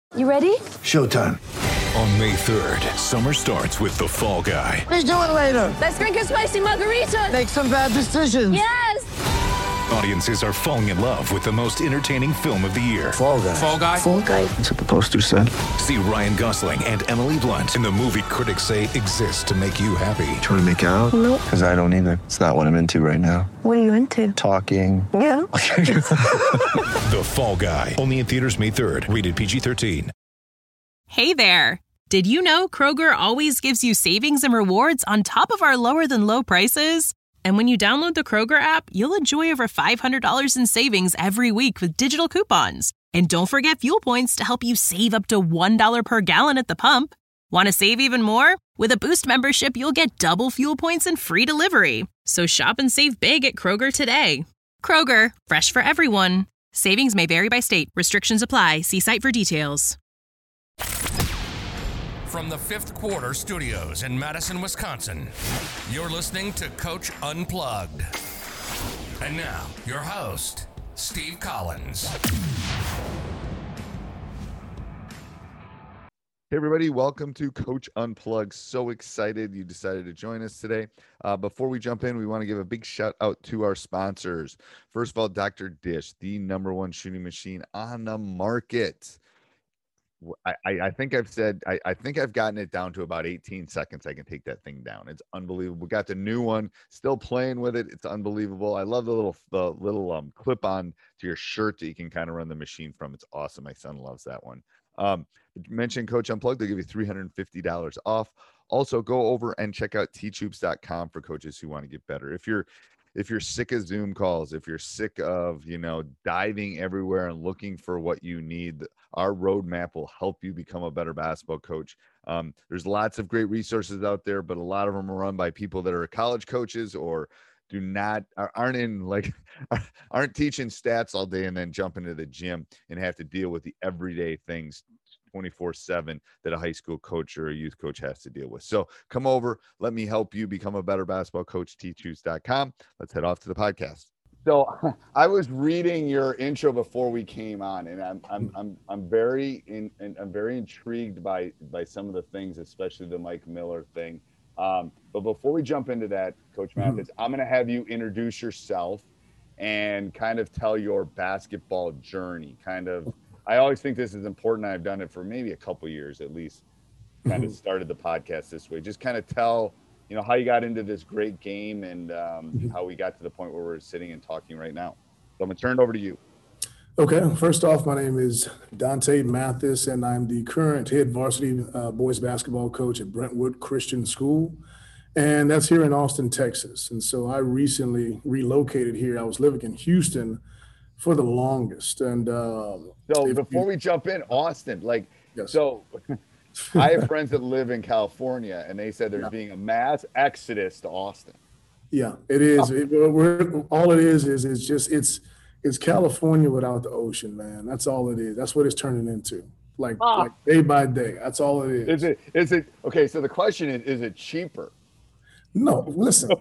You ready? Showtime. On May 3rd, summer starts with The Fall Guy. Let's do it later. Let's drink a spicy margarita. Make some bad decisions. Yes! Audiences are falling in love with the most entertaining film of the year. Fall Guy. Fall Guy? Fall guy. That's what the poster said. See Ryan Gosling and Emily Blunt in the movie critics say exists to make you happy. Trying to make it out? Nope. Because I don't either. It's not what I'm into right now. What are you into? Talking. Yeah. The Fall Guy. Only in theaters May 3rd. Rated PG-13. Hey there. Did you know Kroger always gives you savings and rewards on top of our lower than low prices? And when you download the Kroger app, you'll enjoy over $500 in savings every week with digital coupons. And don't forget fuel points to help you save up to $1 per gallon at the pump. Want to save even more? With a Boost membership, you'll get double fuel points and free delivery. So shop and save big at Kroger today. Kroger, fresh for everyone. Savings may vary by state. Restrictions apply. See site for details. From the Fifth Quarter Studios in Madison, Wisconsin, you're listening to Coach Unplugged. And now, your host, Steve Collins. Hey everybody, welcome to Coach Unplugged. So excited you decided to join us today. Before we jump in, we want to give a big shout out to our sponsors. First of all, Dr. Dish, the #1 shooting machine on the market. I think I've said, I think I've gotten it down to about 18 seconds. I can take that thing down. It's unbelievable. We got the new one, still playing with it. It's unbelievable. I love the little clip on to your shirt that you can kind of run the machine from. It's awesome. My son loves that one. Mention Coach Unplugged. They'll give you $350 off. Also, go over and check out teachhoops.com for coaches who want to get better. If you're sick of Zoom calls, if you're sick of, diving everywhere and looking for what you need, our roadmap will help you become a better basketball coach. There's lots of great resources out there, but a lot of them are run by people that are college coaches or aren't teaching stats all day and then jump into the gym and have to deal with the everyday things 24/7 that a high school coach or a youth coach has to deal with. So come over, let me help you become a better basketball coach, teachhoops.com. Let's head off to the podcast. So I was reading your intro before we came on, and I'm very intrigued by some of the things, especially the Mike Miller thing. But before we jump into that, Coach Mathis, I'm going to have you introduce yourself and kind of tell your basketball journey. I always think this is important. I've done it for maybe a couple years at least. Kind of started the podcast this way. Just kind of tell, how you got into this great game and how we got to the point where we're sitting and talking right now. So I'm going to turn it over to you. Okay. First off, my name is Dante Mathis, and I'm the current head varsity boys basketball coach at Brentwood Christian School. And that's here in Austin, Texas. And so I recently relocated here. I was living in Houston for the longest. And so before we jump in, Austin, yes. So I have friends that live in California, and they said there's being a mass exodus to Austin. Yeah, it is. All it is it's California without the ocean, man. That's all it is. That's what it's turning into. Like day by day. That's all it is. Is it okay? So the question is it cheaper? No, listen.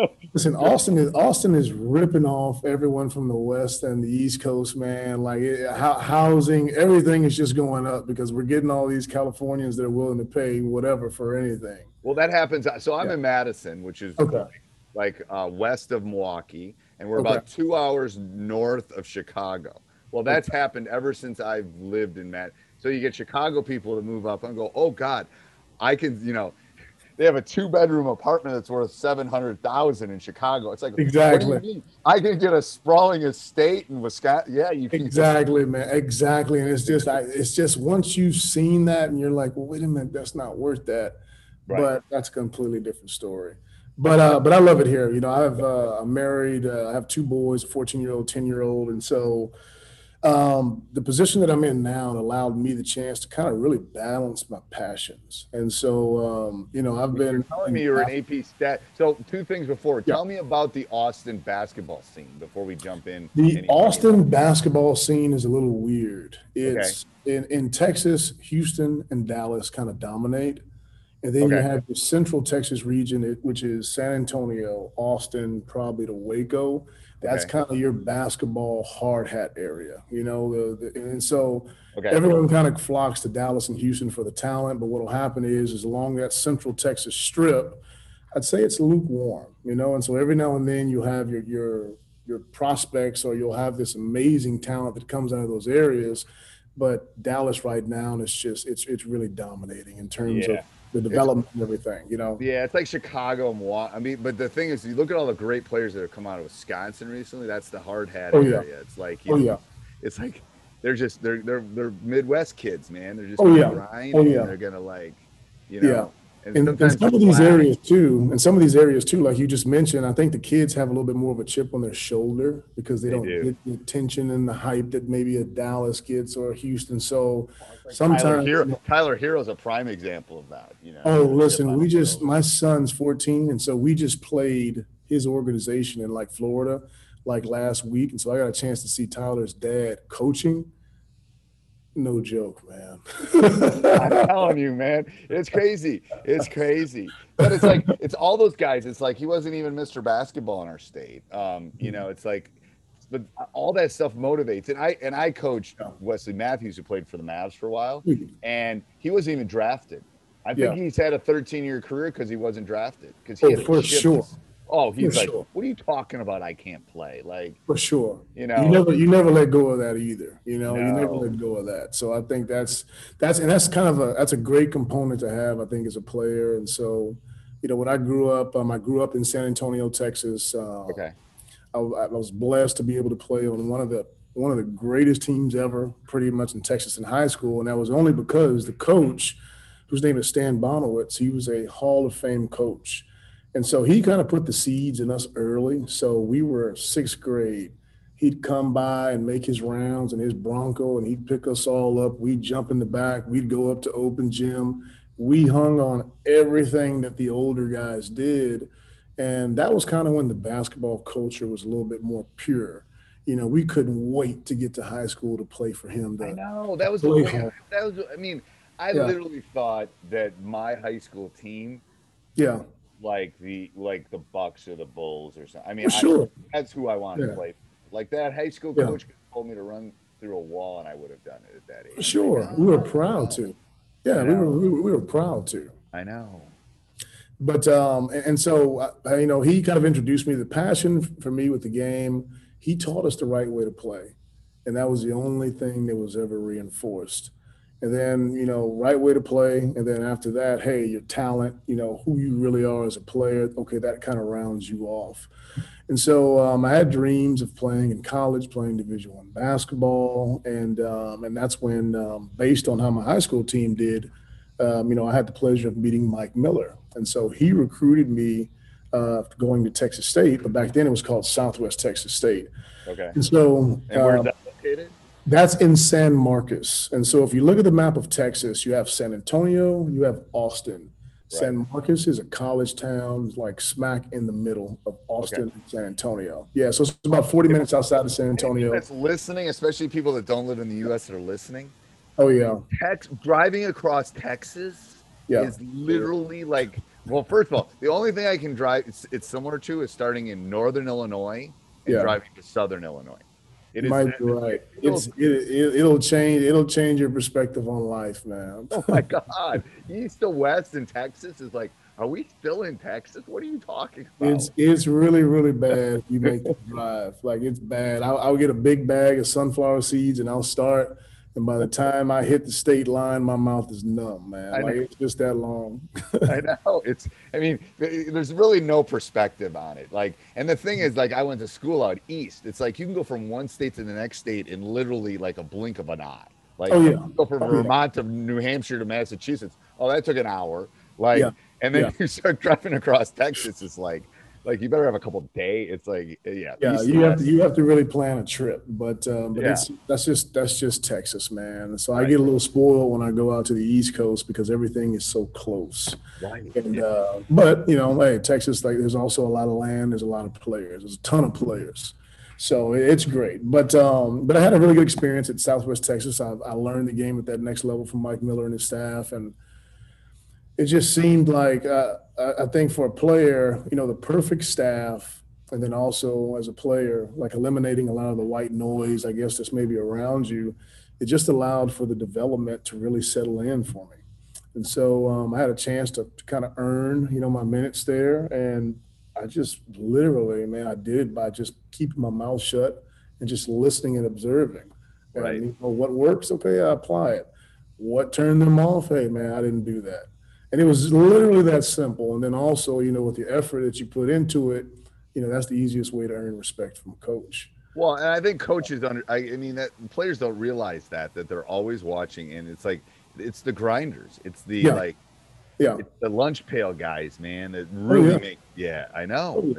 Austin is ripping off everyone from the West and the East Coast, man. Housing, everything is just going up because we're getting all these Californians that are willing to pay whatever for anything. Well, that happens. So I'm in Madison, which is west of Milwaukee, and we're about 2 hours north of Chicago. Well, that's happened ever since I've lived in Madison. So you get Chicago people to move up and go, oh God, I can, they have a 2-bedroom apartment that's worth $700,000 in Chicago. It's like, exactly. What do you mean? I can get a sprawling estate in Wisconsin. Yeah, you can. Exactly, man. Exactly. And it's just once you've seen that and you're like, well, wait a minute, that's not worth that. Right. But that's a completely different story. But I love it here. I'm married. I have 2 boys, a 14-year-old, 10-year-old, and so. The position that I'm in now allowed me the chance to kind of really balance my passions. And so, I've been You're telling me you're an AP stat. So 2 things before. Yeah. Tell me about the Austin basketball scene before we jump in. The Austin basketball scene is a little weird. It's in Texas, Houston and Dallas kind of dominate. And then you have the central Texas region, which is San Antonio, Austin, probably to Waco. That's Okay. kind of your basketball hard hat area, and so Okay. everyone kind of flocks to Dallas and Houston for the talent. But what'll happen is along that Central Texas strip, I'd say it's lukewarm, and so every now and then you have your prospects, or you'll have this amazing talent that comes out of those areas. But Dallas right now, it's really dominating in terms of the development and everything, Yeah, it's like Chicago and Milwaukee. I mean, but the thing is, you look at all the great players that have come out of Wisconsin recently. That's the hard hat area. It's like, it's like they're Midwest kids, man. They're just grind. They're gonna And some of these areas too, like you just mentioned, I think the kids have a little bit more of a chip on their shoulder because they don't get the attention and the hype that maybe a Dallas gets or a Houston. So sometimes Tyler Hero's a prime example of that. Oh, listen, my son's 14, and so we just played his organization in like Florida, like last week, and so I got a chance to see Tyler's dad coaching. No joke, man. I'm telling you, man, it's crazy. It's crazy. But it's like, it's all those guys. It's like he wasn't even Mr. Basketball in our state. It's like, but all that stuff motivates. And I coached Wesley Matthews, who played for the Mavs for a while, and he wasn't even drafted. I think he's had a 13-year career because he wasn't drafted. Because for sure. Oh, he's like, what are you talking about? I can't play. Like, for sure. You never let go of that either. You never let go of that. So I think that's a great component to have, I think, as a player. And so, when I grew up in San Antonio, Texas. I was blessed to be able to play on one of the greatest teams ever, pretty much in Texas in high school. And that was only because the coach, whose name is Stan Bonowitz, he was a Hall of Fame coach. And so he kind of put the seeds in us early. So we were sixth grade. He'd come by and make his rounds in his Bronco, and he'd pick us all up. We'd jump in the back. We'd go up to open gym. We hung on everything that the older guys did. And that was kind of when the basketball culture was a little bit more pure. We couldn't wait to get to high school to play for him. I know. That was the way. I literally thought that my high school team like the Bucks or the Bulls or something. I mean, that's who I wanted to play. Like that high school coach told me to run through a wall, and I would have done it at that age. Sure, we were proud to. Yeah, we were proud to. I know. But and so he kind of introduced me to the passion for me with the game. He taught us the right way to play, and that was the only thing that was ever reinforced. And then, right way to play. And then after that, hey, your talent, who you really are as a player. Okay, that kind of rounds you off. And so I had dreams of playing in college, playing Division I basketball. And that's when, based on how my high school team did, I had the pleasure of meeting Mike Miller. And so he recruited me going to Texas State. But back then it was called Southwest Texas State. Okay. And so where is that located? That's in San Marcos. And so if you look at the map of Texas, you have San Antonio, you have Austin. Right. San Marcos is a college town, like smack in the middle of Austin and San Antonio. Yeah, so it's about 40 minutes outside of San Antonio. That's listening, especially people that don't live in the U.S. that are listening. Oh, yeah. Driving across Texas is literally like, well, first of all, the only thing I can drive, it's similar to, is starting in northern Illinois and driving to southern Illinois. It might be right. It'll change your perspective on life, man. Oh my God. East to west in Texas is like, are we still in Texas? What are you talking about? It's really, really bad if you make the drive. Like, it's bad. I'll get a big bag of sunflower seeds and I'll start. And by the time I hit the state line, my mouth is numb, man. It's just that long. I know. There's really no perspective on it. Like, and the thing is, like, I went to school out east. It's like you can go from one state to the next state in literally like a blink of an eye. Like, you can go from Vermont to New Hampshire to Massachusetts. Oh, that took an hour. And then you start driving across Texas. It's like you better have a couple of days. It's like, you have to really plan a trip, but that's just Texas, man. So I get a little spoiled when I go out to the East Coast because everything is so close. Right. And, but hey, Texas, like, there's also a lot of land. There's a lot of players. There's a ton of players. So it's great. But I had a really good experience at Southwest Texas. I learned the game at that next level from Mike Miller and his staff, and it just seemed like I think for a player, the perfect staff, and then also as a player, like eliminating a lot of the white noise, I guess, that's maybe around you, it just allowed for the development to really settle in for me. And so I had a chance to kind of earn, my minutes there. And I just literally, man, I did it by just keeping my mouth shut and just listening and observing. Right. And what works, okay, I apply it. What turned them off? Hey, man, I didn't do that. And it was literally that simple. And then also, with the effort that you put into it, that's the easiest way to earn respect from a coach. Well, and I think coaches that players don't realize that they're always watching, and it's like it's the grinders, it's the it's the lunch pail guys, man, that really make. Yeah, I know.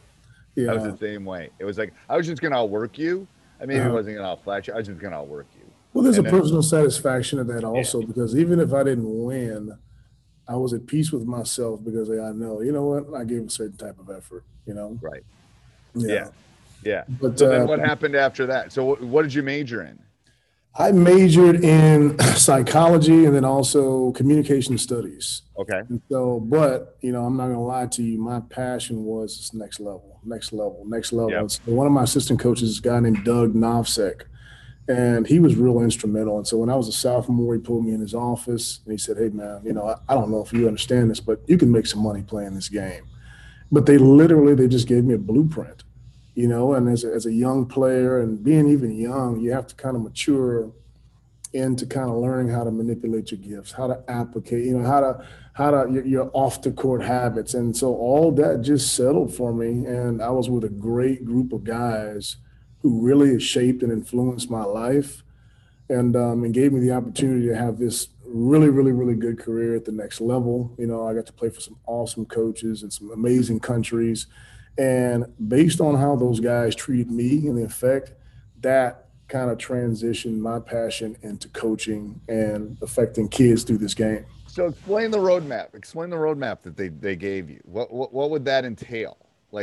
I was the same way. It was like I was just gonna outwork you. I mean, it wasn't gonna outflash you. I was just gonna outwork you. Well, there's a personal satisfaction of that also, because even if I didn't win, I was at peace with myself because I know, what, I gave a certain type of effort, Right. Yeah. But so then what happened after that? So what did you major in? I majored in psychology and then also communication studies. Okay. And so, but, I'm not going to lie to you. My passion was this next level. Yep. So one of my assistant coaches is a guy named Doug Novsek, and he was real instrumental. And so when I was a sophomore, he pulled me in his office and he said, hey, man, I don't know if you understand this, but you can make some money playing this game. But they just gave me a blueprint. And as a young player and being even young, you have to kind of mature into kind of learning how to manipulate your gifts, how to applicate, how to your off the court habits. And so all that just settled for me. And I was with a great group of guys who really shaped and influenced my life and gave me the opportunity to have this really, really, really good career at the next level. I got to play for some awesome coaches in some amazing countries. And based on how those guys treated me and the effect, that kind of transitioned my passion into coaching and affecting kids through this game. So explain the roadmap. Explain the roadmap that they gave you. What would that entail?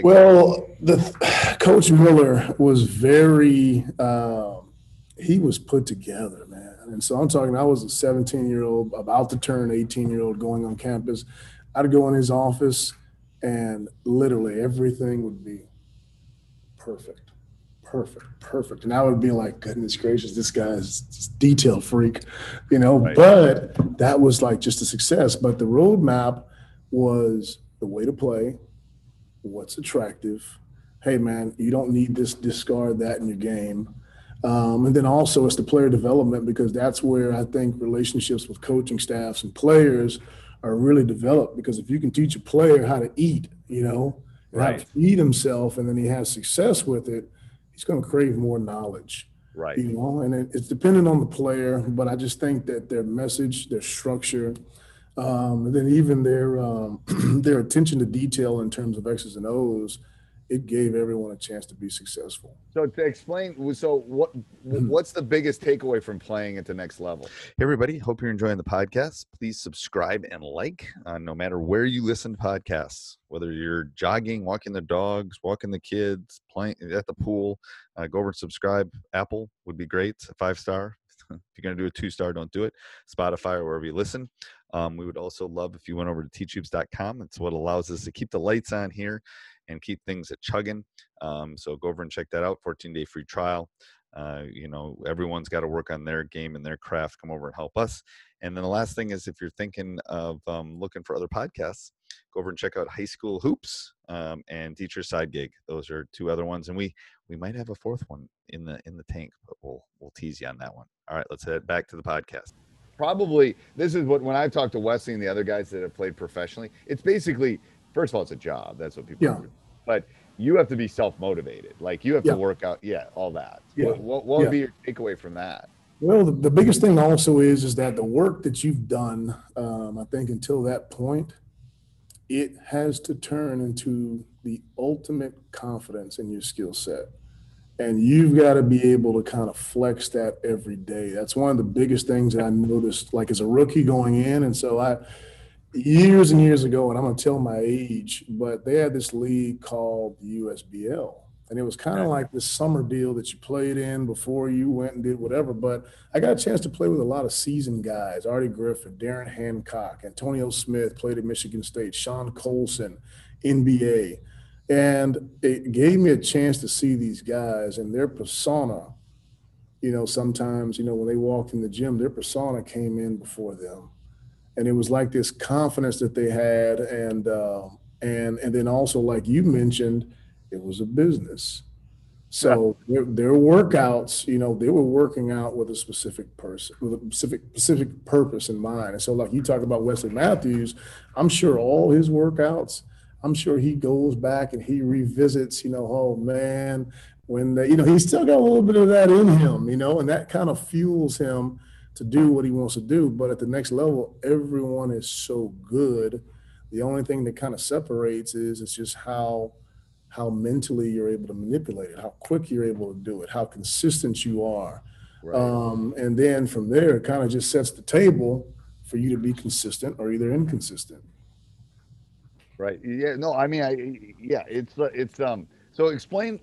Coach Miller was very he was put together, man. And so I was a 17-year-old, about to turn 18-year-old, going on campus. I'd go in his office, and literally everything would be perfect. And I would be like, goodness gracious, this guy's just detail freak, right. But that was like just a success. But the roadmap was the way to play, what's attractive. Hey, man, you don't need this, discard that in your game. And then also it's the player development, because that's where I think relationships with coaching staffs and players are really developed, because if you can teach a player how to eat, right, how to feed himself, and then he has success with it, he's going to crave more knowledge, right? And it's dependent on the player, but I just think that their message, their structure, and then even their attention to detail in terms of X's and O's, it gave everyone a chance to be successful. So to explain, what's the biggest takeaway from playing at the next level? Hey, everybody. Hope you're enjoying the podcast. Please subscribe and like no matter where you listen to podcasts, whether you're jogging, walking the dogs, walking the kids, playing at the pool, go over and subscribe. Apple would be great. 5-star. If you're going to do a 2-star, don't do it. Spotify or wherever you listen. We would also love if you went over to teachhoops.com. It's what allows us to keep the lights on here and keep things at chugging. So go over and check that out. 14-day free trial. Everyone's got to work on their game and their craft. Come over and help us. And then the last thing is, if you're thinking of looking for other podcasts, go over and check out High School Hoops and Teacher Side Gig. Those are 2 other ones, and we might have a 4th one in the tank, but we'll tease you on that one. All right, let's head back to the podcast. Probably this is when I've talked to Wesley and the other guys that have played professionally, it's basically, first of all, it's a job. That's what people do. But you have to be self-motivated. Like you have to work out, all that. Yeah. What would be your takeaway from that? Well, the biggest thing also is that the work that you've done, I think until that point, it has to turn into the ultimate confidence in your skill set. And you've got to be able to kind of flex that every day. That's one of the biggest things that I noticed, like as a rookie going in. And so years and years ago, and I'm going to tell my age, but they had this league called the USBL. And it was kind of like this summer deal that you played in before you went and did whatever. But I got a chance to play with a lot of seasoned guys, Artie Griffin, Darren Hancock, Antonio Smith played at Michigan State, Sean Colson, NBA. And it gave me a chance to see these guys and their persona. You know, sometimes, you know, when they walked in the gym, their persona came in before them. And it was like this confidence that they had. And then also, like you mentioned, it was a business. So their workouts, you know, they were working out with a specific person, with a specific purpose in mind. And so, like you talk about Wesley Matthews, I'm sure all his workouts, I'm sure he goes back and he revisits, you know, oh man, when you know, he's still got a little bit of that in him, you know, and that kind of fuels him to do what he wants to do. But at the next level, everyone is so good. The only thing that kind of separates is it's just how mentally you're able to manipulate it, how quick you're able to do it, how consistent you are. Right. And then from there, it kind of just sets the table for you to be consistent or either inconsistent. Right. Yeah. No, I mean, it's so explain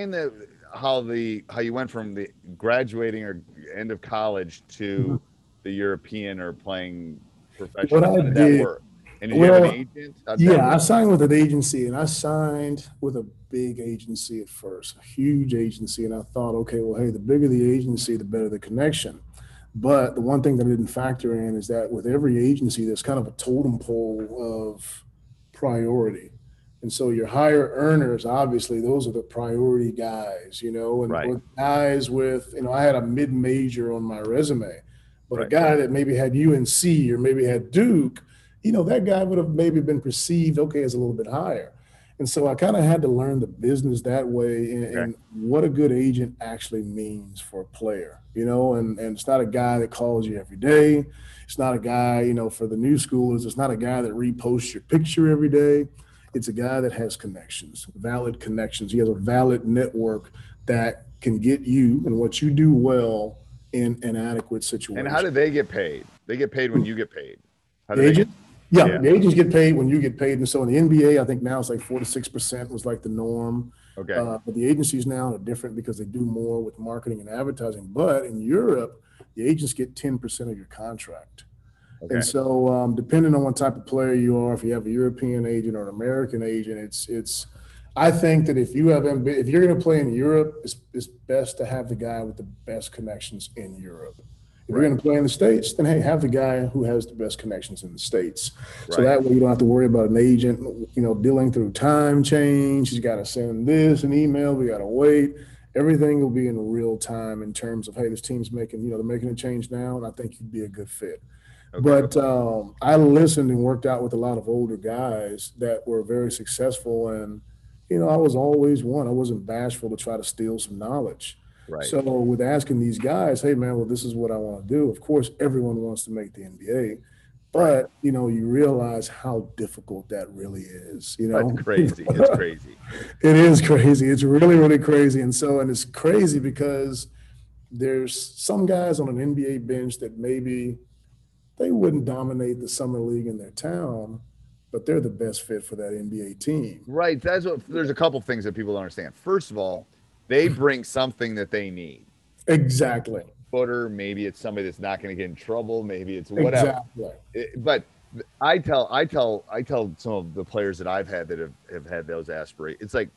how you went from the graduating or end of college to the European or playing professional. What I did. That work? And did you have an agent? I signed with an agency, and I signed with a big agency at first, a huge agency. And I thought, okay, well, hey, the bigger the agency, the better the connection. But the one thing that I didn't factor in is that with every agency, there's kind of a totem pole of priority. And so your higher earners, obviously, those are the priority guys, you know, and with guys with, you know, I had a mid-major on my resume, but a guy that maybe had UNC or maybe had Duke, you know, that guy would have maybe been perceived, okay, as a little bit higher. And so I kind of had to learn the business that way and what a good agent actually means for a player, you know, and it's not a guy that calls you every day. It's not a guy, you know, for the new schoolers, it's not a guy that reposts your picture every day. It's a guy that has connections, valid connections. He has a valid network that can get you and what you do well in an adequate situation. And how do they get paid? They get paid when you get paid. How do the agent? Yeah, the agents get paid when you get paid. And so in the NBA, I think now it's like 4 to 6% was like the norm. Okay. But the agencies now are different because they do more with marketing and advertising. But in Europe, the agents get 10% of your contract. Okay. And so depending on what type of player you are, if you have a European agent or an American agent, it's I think that if you're going to play in Europe, it's best to have the guy with the best connections in Europe. If you're going to play in the States, then, hey, have the guy who has the best connections in the States. So that way you don't have to worry about an agent, you know, dealing through time change. He's got to send this, an email. We got to wait. Everything will be in real time in terms of, hey, this team's making, you know, they're making a change now, and I think you'd be a good fit. Okay. But I listened and worked out with a lot of older guys that were very successful. And, you know, I was always one. I wasn't bashful to try to steal some knowledge. Right. So with asking these guys, hey, man, well, this is what I want to do. Of course, everyone wants to make the NBA. But, you know, you realize how difficult that really is. You know, that's crazy. It's crazy. It is crazy. It's really, really crazy. And it's crazy because there's some guys on an NBA bench that maybe they wouldn't dominate the summer league in their town, but they're the best fit for that NBA team. Right. There's a couple things that people don't understand. First of all, they bring something that they need. Exactly. Footer, maybe it's somebody that's not going to get in trouble. Maybe it's whatever. Exactly. But I tell some of the players that I've had that have had those aspirations. It's like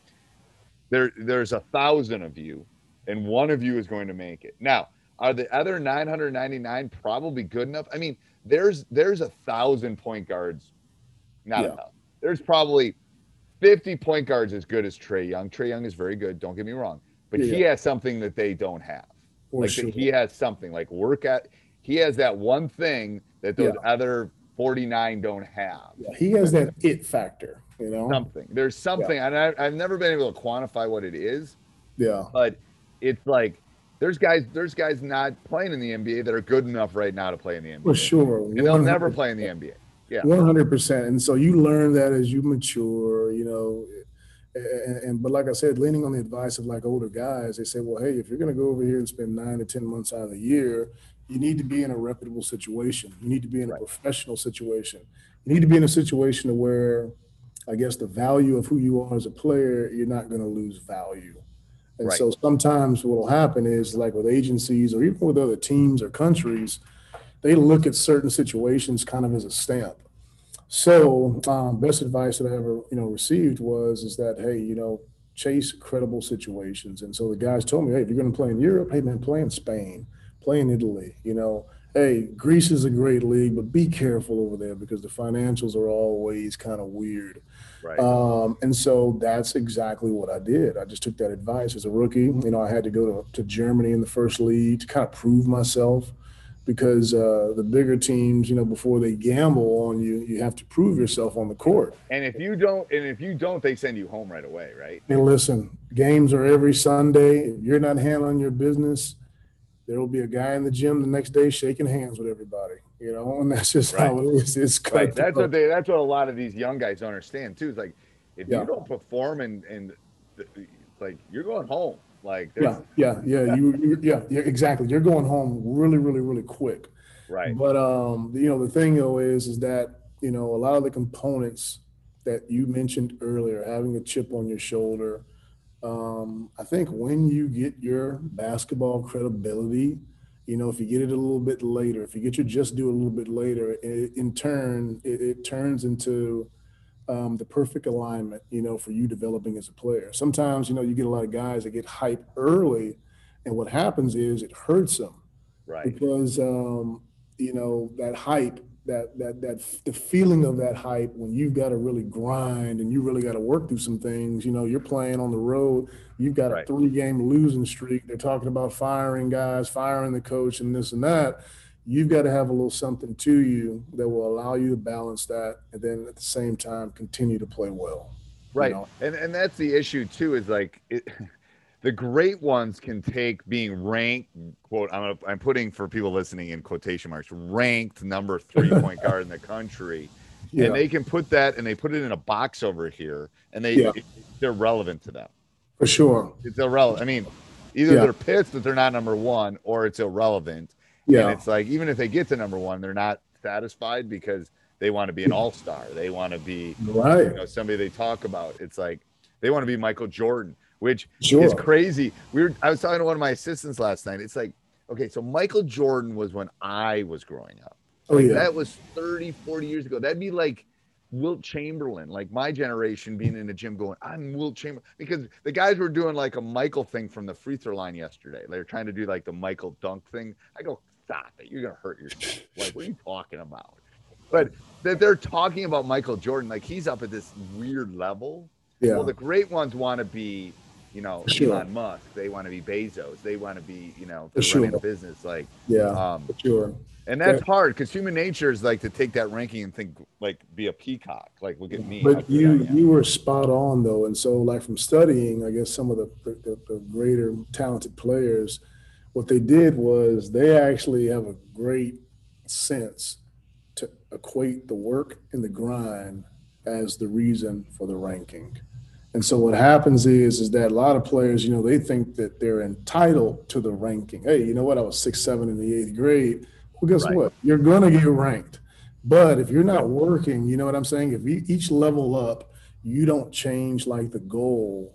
there's 1,000 of you, and one of you is going to make it. Now, are the other 999 probably good enough? I mean, there's 1,000 point guards. Not enough. There's probably 50 point guards as good as Trae Young. Trae Young is very good. Don't get me wrong, but he has something that they don't have. He has something like he has that one thing that those other 49 don't have. Yeah, he has that it factor, you know. There's something, and I've never been able to quantify what it is. Yeah. But it's like there's guys not playing in the NBA that are good enough right now to play in the NBA. For sure. And they'll never play in the NBA. Yeah. 100%. And so you learn that as you mature, you know. But like I said, leaning on the advice of like older guys, they say, well, hey, if you're going to go over here and spend 9 to 10 months out of the year, you need to be in a reputable situation. You need to be in a professional situation. You need to be in a situation where, I guess, the value of who you are as a player, you're not going to lose value. And so sometimes what will happen is like with agencies or even with other teams or countries, they look at certain situations kind of as a stamp. So best advice that I ever, received is that, hey, chase credible situations. And so the guys told me, hey, if you're going to play in Europe, hey man, play in Spain, play in Italy. Hey, Greece is a great league, but be careful over there because the financials are always kind of weird. Right. And so that's exactly what I did. I just took that advice as a rookie. I had to go to Germany in the first league to kind of prove myself because the bigger teams, before they gamble on you, you have to prove yourself on the court. And if you don't, they send you home right away, right? And listen, games are every Sunday. If you're not handling your business, there will be a guy in the gym the next day shaking hands with everybody, and that's just how it is. It's right. That's what a lot of these young guys don't understand too. It's like if you don't perform and like you're going home. Like yeah, exactly. You're going home really, really, really quick. Right. But the thing though is that a lot of the components that you mentioned earlier, having a chip on your shoulder. I think when you get your basketball credibility, if you get it a little bit later, if you get your just do a little bit later, it turns into the perfect alignment, for you developing as a player. Sometimes, you get a lot of guys that get hype early, and what happens is it hurts them. Right. Because, that hype, that the feeling of that hype when you've got to really grind and you really got to work through some things, you're playing on the road, you've got a 3-game losing streak. They're talking about firing guys, firing the coach and this and that. You've got to have a little something to you that will allow you to balance that. And then at the same time, continue to play well. Right. And that's the issue too, is like the great ones can take being ranked, quote, I'm putting for people listening in quotation marks, ranked number 3 point guard in the country. Yeah. And they can put that and they put it in a box over here and they're relevant to them. For sure. It's irrelevant. I mean, either they're pissed that they're not number one or it's irrelevant. Yeah. And it's like, even if they get to number one, they're not satisfied because they want to be an all-star. They want to be somebody they talk about. It's like they want to be Michael Jordan, which is crazy. I was talking to one of my assistants last night. It's like, okay, so Michael Jordan was when I was growing up. That was 30, 40 years ago. That'd be like Wilt Chamberlain, like my generation being in the gym going, I'm Wilt Chamberlain. Because the guys were doing like a Michael thing from the free throw line yesterday. They were trying to do like the Michael dunk thing. I go, stop it. You're going to hurt yourself. Like, what are you talking about? But that they're talking about Michael Jordan, like he's up at this weird level. Yeah. Well, the great ones want to be, Elon Musk. They want to be Bezos. They want to be, running a business. Like, for sure. And that's hard because human nature is like to take that ranking and think like be a peacock. Like, look at me. But you were spot on though. And so like from studying, I guess some of the greater talented players, what they did was they actually have a great sense to equate the work and the grind as the reason for the ranking. And so what happens is that a lot of players, they think that they're entitled to the ranking. Hey, you know what? I was 6'7" in the 8th grade. Well, guess what? You're going to get ranked. But if you're not working, you know what I'm saying? If you each level up, you don't change like the goal.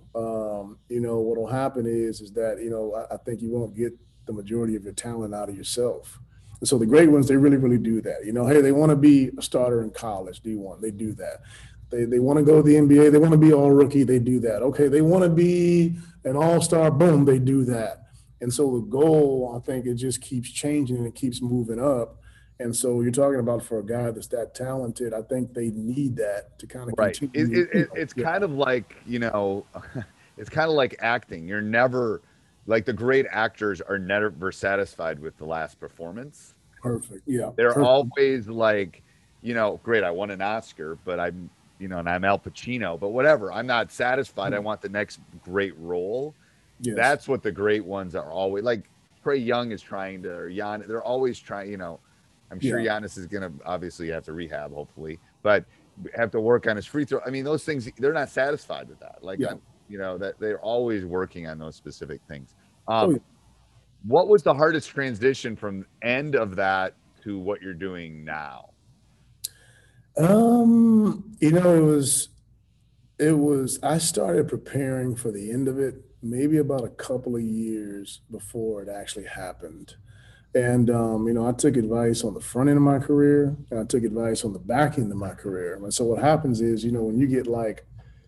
What will happen is that, I think you won't get the majority of your talent out of yourself. And so the great ones, they really, really do that. Hey, they want to be a starter in college, D1. They do that. They want to go to the NBA. They want to be all rookie. They do that. Okay, they want to be an all-star. Boom, they do that. And so the goal, I think it just keeps changing and it keeps moving up. And so you're talking about for a guy that's that talented, I think they need that to kind of continue. It's kind of like, it's kind of like acting. You're never – like the great actors are never satisfied with the last performance. Perfect. Yeah. They're always like, great, I won an Oscar, but I'm, and I'm Al Pacino, but whatever. I'm not satisfied. I want the next great role. Yes. That's what the great ones are always like. Trae Young is trying to, or Giannis, they're always trying, I'm sure Giannis is going to obviously have to rehab, hopefully, but have to work on his free throw. I mean, those things, they're not satisfied with that. Like, that they're always working on those specific things. What was the hardest transition from end of that to what you're doing now? It was, I started preparing for the end of it, maybe about a couple of years before it actually happened. And, I took advice on the front end of my career, and I took advice on the back end of my career. And so what happens is, when you get like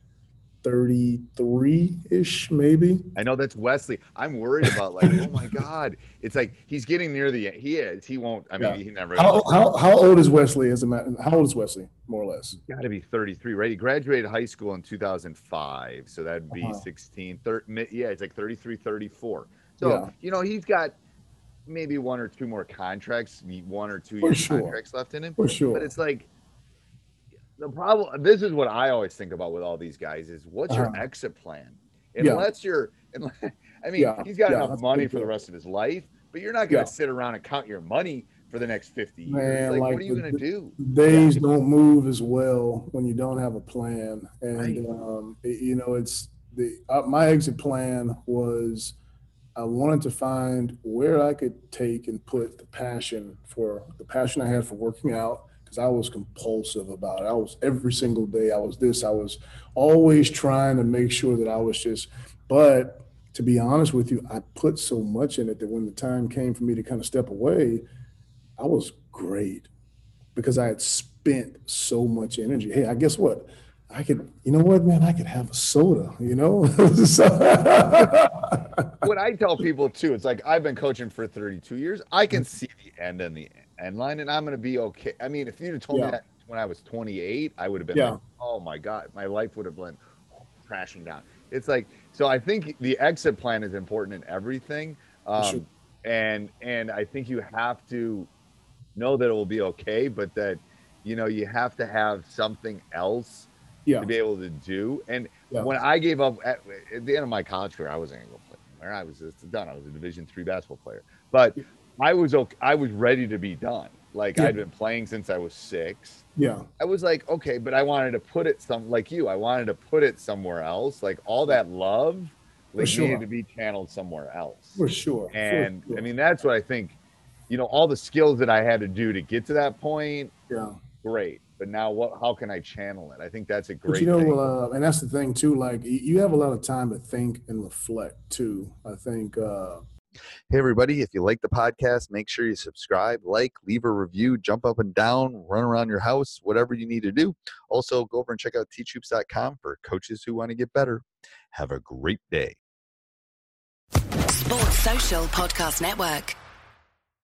33-ish, maybe. I know that's Wesley. I'm worried about like, oh my God. It's like he's getting near the end. He is. He won't. I mean, he never. How old is Wesley? How old is Wesley, more or less? Got to be 33, right? He graduated high school in 2005. So that'd be 16. It's like 33, 34. So, he's got maybe one or two more contracts, 1 or 2 years contracts left in him. For sure. But it's like, the problem, this is what I always think about with all these guys is what's your exit plan? Unless he's got enough money for the rest of his life, but you're not going to sit around and count your money for the next 50 years. Man, what are you going to do? Days don't move as well when you don't have a plan. And, my exit plan was I wanted to find where I could take and put the passion I had for working out. I was compulsive about it. Every single day I was always trying to make sure that I was but to be honest with you, I put so much in it that when the time came for me to kind of step away, I was great because I had spent so much energy. Hey, I guess what? I could have a soda, What I tell people too, it's like, I've been coaching for 32 years. I can see the end and the end line, and I'm going to be okay. I mean, if you'd have told me that when I was 28, I would have been like, oh my God, my life would have been crashing down. It's like, so I think the exit plan is important in everything. And I think you have to know that it will be okay, but that, you have to have something else to be able to do. And when I gave up at the end of my college career, I wasn't going to go play. I was just done. I was a Division III basketball player, but I was okay. I was ready to be done. Like I'd been playing since I was 6. Yeah. I was like, okay, but I wanted to put it I wanted to put it somewhere else. Like all that love needed to be channeled somewhere else. For sure. And I mean, that's what I think, all the skills that I had to do to get to that point. Yeah. Great. But now how can I channel it? I think that's a great thing. And that's the thing too, like you have a lot of time to think and reflect too. I think, Hey everybody, if you like the podcast, make sure you subscribe, leave a review, jump up and down, run around your house, whatever you need to do. Also, go over and check out teachhoops.com for coaches who want to get better. Have a great day. Sports Social Podcast Network.